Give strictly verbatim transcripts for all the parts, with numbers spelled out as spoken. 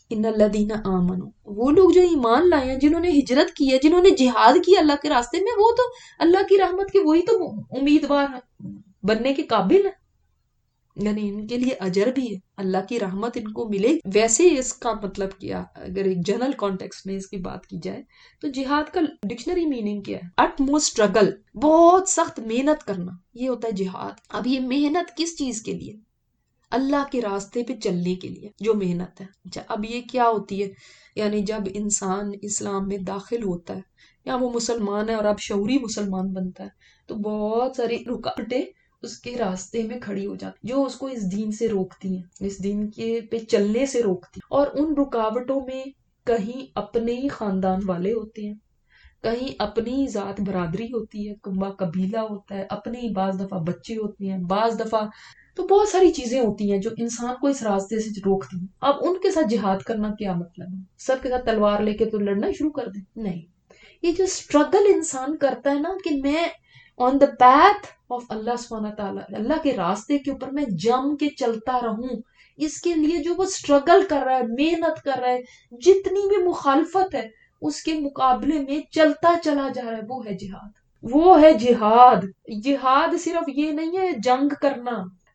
ان الذین آمنوا، وہ لوگ جو ایمان لائے ہیں، جنہوں نے ہجرت کی ہے، جنہوں نے جہاد کیا اللہ کے راستے میں، وہ تو اللہ کی رحمت کے وہی تو امیدوار ہیں، بننے کے قابل ہیں، یعنی ان کے لیے اجر بھی ہے، اللہ کی رحمت ان کو ملے گی۔ ویسے اس کا مطلب کیا، اگر ایک جنرل کانٹیکسٹ میں اس کی بات کی جائے تو جہاد کا ڈکشنری میننگ کیا ہے؟ اٹ موسٹ اسٹرگل، بہت سخت محنت کرنا، یہ ہوتا ہے جہاد۔ اب یہ محنت کس چیز کے لیے؟ اللہ کے راستے پہ چلنے کے لیے جو محنت ہے۔ اچھا، اب یہ کیا ہوتی ہے؟ یعنی جب انسان اسلام میں داخل ہوتا ہے یا وہ مسلمان ہے اور اب شعوری مسلمان بنتا ہے، تو بہت ساری رکاوٹیں اس کے راستے میں کھڑی ہو جاتی جو اس کو اس دین سے روکتی ہیں، اس دین کے پہ چلنے سے روکتی ہیں۔ اور ان رکاوٹوں میں کہیں اپنے ہی خاندان والے ہوتے ہیں، کہیں اپنی ذات برادری ہوتی ہے، کمبا قبیلہ ہوتا ہے، اپنے ہی بعض دفعہ بچے ہوتے ہیں، بعض دفعہ تو بہت ساری چیزیں ہوتی ہیں جو انسان کو اس راستے سے روکتی ہیں۔ اب ان کے ساتھ جہاد کرنا کیا مطلب ہے؟ سب کے ساتھ تلوار لے کے تو لڑنا شروع کر دیں؟ نہیں، یہ جو اسٹرگل انسان کرتا ہے نا کہ میں آن دا پیتھ آف اللہ سبحانہ تعالیٰ، اللہ کے راستے کے اوپر میں جم کے چلتا رہوں، اس کے لیے جو وہ اسٹرگل کر رہا ہے، محنت کر رہا ہے، جتنی بھی مخالفت ہے اس کے مقابلے میں چلتا چلا جا رہا ہے، وہ ہے جہاد، وہ ہے جہاد۔ جہاد صرف یہ نہیں ہے جنگ کرنا،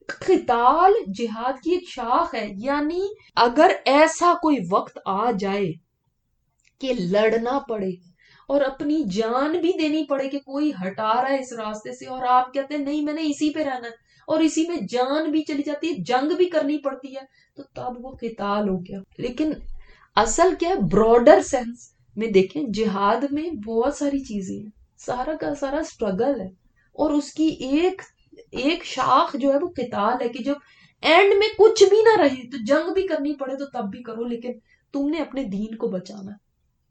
قتال جہاد کی ایک شاخ ہے۔ یعنی اگر ایسا کوئی وقت آ جائے کہ لڑنا پڑے اور اپنی جان بھی دینی پڑے کہ کوئی ہٹا رہا ہے اس راستے سے اور آپ کہتے ہیں نہیں میں نے اسی پہ رہنا ہے، اور اسی میں جان بھی چلی جاتی ہے، جنگ بھی کرنی پڑتی ہے، تو تب وہ قتال ہو گیا۔ لیکن اصل کیا ہے، براڈر سینس میں دیکھیں جہاد میں بہت ساری چیزیں ہیں، سارا کا سارا اسٹرگل ہے، اور اس کی ایک ایک شاخ جو ہے وہ قتال ہے کہ جب اینڈ میں کچھ بھی نہ رہے تو جنگ بھی کرنی پڑے تو تب بھی کرو، لیکن تم نے اپنے دین کو بچانا ہے۔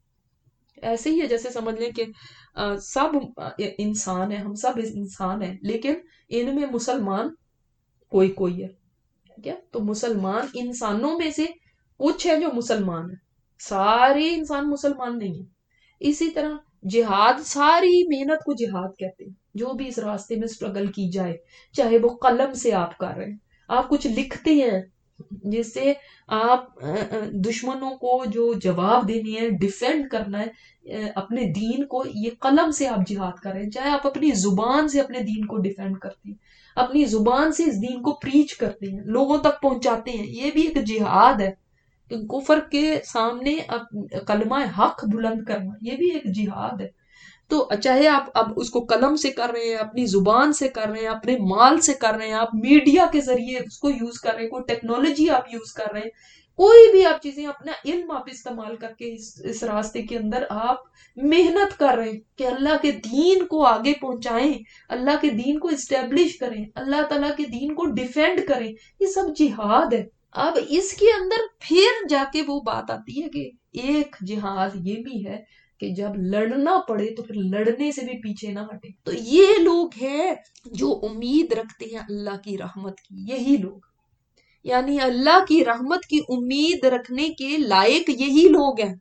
ایسے ہی ہے جیسے سمجھ لیں کہ سب انسان ہیں، ہم سب انسان ہیں، لیکن ان میں مسلمان کوئی کوئی ہے، کیا تو مسلمان انسانوں میں سے کچھ ہے جو مسلمان ہے، سارے انسان مسلمان نہیں ہیں۔ اسی طرح جہاد، ساری محنت کو جہاد کہتے ہیں، جو بھی اس راستے میں اسٹرگل کی جائے، چاہے وہ قلم سے آپ کر رہے ہیں، آپ کچھ لکھتے ہیں جس سے آپ دشمنوں کو جو جواب دینے ہیں، ڈیفینڈ کرنا ہے اپنے دین کو، یہ قلم سے آپ جہاد کر رہے ہیں، چاہے آپ اپنی زبان سے اپنے دین کو ڈیفینڈ کرتے ہیں، اپنی زبان سے اس دین کو پریچ کرتے ہیں، لوگوں تک پہنچاتے ہیں، یہ بھی ایک جہاد ہے۔ کفر کے سامنے کلمہ حق بلند کرنا، یہ بھی ایک جہاد ہے۔ تو چاہے آپ اب اس کو قلم سے کر رہے ہیں، اپنی زبان سے کر رہے ہیں، اپنے مال سے کر رہے ہیں، آپ میڈیا کے ذریعے اس کو یوز کر رہے ہیں، کوئی ٹیکنالوجی آپ یوز کر رہے ہیں، کوئی بھی آپ چیزیں، اپنا علم آپ استعمال کر کے اس, اس راستے کے اندر آپ محنت کر رہے ہیں کہ اللہ کے دین کو آگے پہنچائیں، اللہ کے دین کو اسٹیبلش کریں، اللہ تعالیٰ کے دین کو ڈیفینڈ کریں، یہ سب جہاد ہے۔ اب اس کے اندر پھر جا کے وہ بات آتی ہے کہ ایک جہاد یہ بھی ہے کہ جب لڑنا پڑے تو پھر لڑنے سے بھی پیچھے نہ ہٹے۔ تو یہ لوگ ہیں جو امید رکھتے ہیں اللہ کی رحمت کی، یہی لوگ، یعنی اللہ کی رحمت کی امید رکھنے کے لائق یہی لوگ ہیں،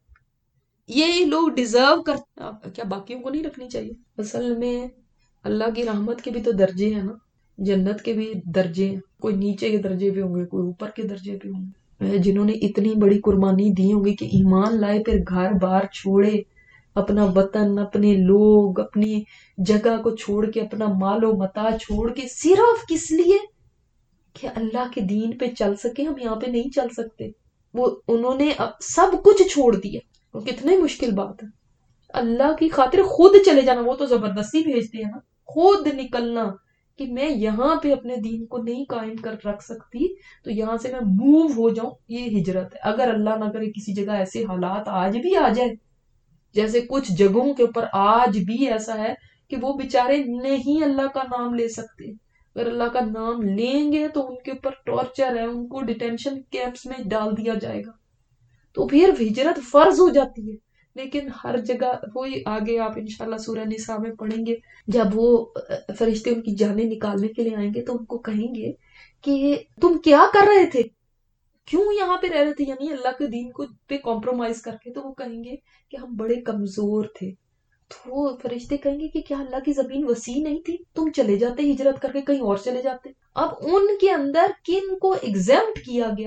یہی لوگ ڈیزرو کرتے۔ کیا باقیوں کو نہیں رکھنی چاہیے؟ اصل میں اللہ کی رحمت کے بھی تو درجے ہیں نا، جنت کے بھی درجے ہیں، کوئی نیچے کے درجے پہ ہوں گے، کوئی اوپر کے درجے پہ ہوں گے، جنہوں نے اتنی بڑی قربانی دی ہوگی کہ ایمان لائے، پھر گھر بار چھوڑے، اپنا وطن، اپنے لوگ، اپنی جگہ کو چھوڑ کے، اپنا مال و متاع چھوڑ کے، صرف کس لیے کہ اللہ کے دین پہ چل سکے۔ ہم یہاں پہ نہیں چل سکتے، وہ انہوں نے سب کچھ چھوڑ دیا، وہ کتنے مشکل بات ہے۔ اللہ کی خاطر خود چلے جانا، وہ تو زبردستی بھیجتے ہیں نا، خود نکلنا کہ میں یہاں پہ اپنے دین کو نہیں قائم کر رکھ سکتی تو یہاں سے میں موو ہو جاؤں، یہ ہجرت ہے۔ اگر اللہ نہ کرے کسی جگہ ایسے حالات آج بھی آ جائے، جیسے کچھ جگہوں کے اوپر آج بھی ایسا ہے کہ وہ بیچارے نہیں اللہ کا نام لے سکتے، اگر اللہ کا نام لیں گے تو ان کے اوپر ٹارچر ہے، ان کو ڈیٹینشن کیمپس میں ڈال دیا جائے گا، تو پھر ہجرت فرض ہو جاتی ہے۔ لیکن ہر جگہ وہی آگے آپ انشاءاللہ سورہ نساء میں پڑھیں گے، جب وہ فرشتے ان کی جانیں نکالنے کے لیے آئیں گے تو ان کو کہیں گے کہ تم کیا کر رہے تھے، کیوں یہاں پہ رہ رہے تھے، یعنی اللہ کے دین کو پہ کمپرومائز کر کے، تو وہ کہیں گے کہ ہم بڑے کمزور تھے۔ تو وہ فرشتے کہیں گے کہ کیا اللہ کی زمین وسیع نہیں تھی، تم چلے جاتے ہجرت کر کے کہیں اور چلے جاتے۔ اب ان کے اندر کن کو ایگزیمپٹ کیا گیا؟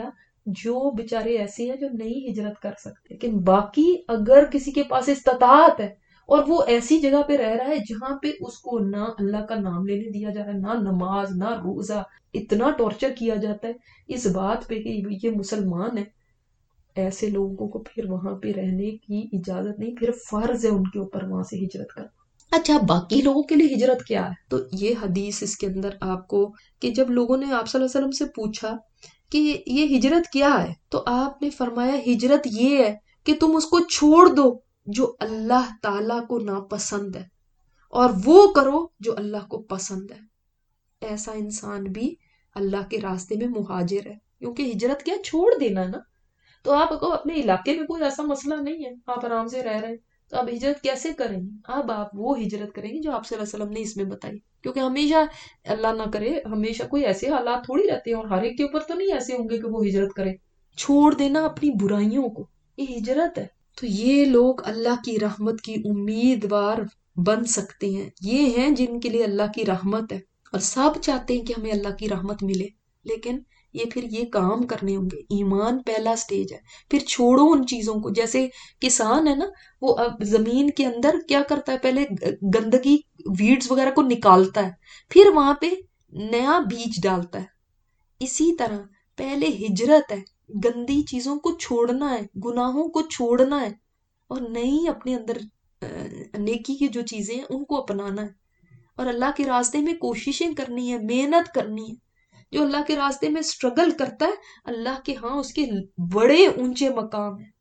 جو بیچارے ایسے ہیں جو نہیں ہجرت کر سکتے، لیکن باقی اگر کسی کے پاس استطاعت ہے اور وہ ایسی جگہ پہ رہ رہا ہے جہاں پہ اس کو نہ اللہ کا نام لینے دیا جا رہا ہے، نہ نماز نہ روزہ، اتنا ٹارچر کیا جاتا ہے اس بات پہ کہ یہ مسلمان ہے، ایسے لوگوں کو پھر وہاں پہ رہنے کی اجازت نہیں، پھر فرض ہے ان کے اوپر وہاں سے ہجرت کرنا۔ اچھا، باقی لوگوں کے لیے ہجرت کیا ہے؟ تو یہ حدیث اس کے اندر آپ کو، کہ جب لوگوں نے آپ صلی اللہ علیہ وسلم سے پوچھا کہ یہ ہجرت کیا ہے، تو آپ نے فرمایا ہجرت یہ ہے کہ تم اس کو چھوڑ دو جو اللہ تعالیٰ کو ناپسند ہے، اور وہ کرو جو اللہ کو پسند ہے۔ ایسا انسان بھی اللہ کے راستے میں مہاجر ہے، کیونکہ ہجرت کیا، چھوڑ دینا ہے نا۔ تو آپ کو اپنے علاقے میں کوئی ایسا مسئلہ نہیں ہے، آپ آرام سے رہ رہے ہیں، تو آپ ہجرت کیسے کریں گے؟ اب آپ وہ ہجرت کریں گے جو آپ صلی اللہ علیہ وسلم نے اس میں بتائی، کیونکہ ہمیشہ اللہ نہ کرے ہمیشہ کوئی ایسے حالات تھوڑی رہتے ہیں، اور ہر ایک کے اوپر تو نہیں ایسے ہوں گے کہ وہ ہجرت کرے۔ چھوڑ دینا اپنی برائیوں کو، یہ ہجرت ہے۔ تو یہ لوگ اللہ کی رحمت کی امیدوار بن سکتے ہیں، یہ ہیں جن کے لیے اللہ کی رحمت ہے، اور سب چاہتے ہیں کہ ہمیں اللہ کی رحمت ملے، لیکن یہ پھر یہ کام کرنے ہوں گے۔ ایمان پہلا سٹیج ہے، پھر چھوڑو ان چیزوں کو۔ جیسے کسان ہے نا، وہ اب زمین کے اندر کیا کرتا ہے، پہلے گندگی ویڈز وغیرہ کو نکالتا ہے، پھر وہاں پہ نیا بیج ڈالتا ہے۔ اسی طرح پہلے ہجرت ہے، گندی چیزوں کو چھوڑنا ہے، گناہوں کو چھوڑنا ہے، اور نئی اپنے اندر نیکی کی جو چیزیں ہیں ان کو اپنانا ہے، اور اللہ کے راستے میں کوششیں کرنی ہے، محنت کرنی ہے۔ جو اللہ کے راستے میں سٹرگل کرتا ہے، اللہ کے ہاں اس کے بڑے اونچے مقام ہیں۔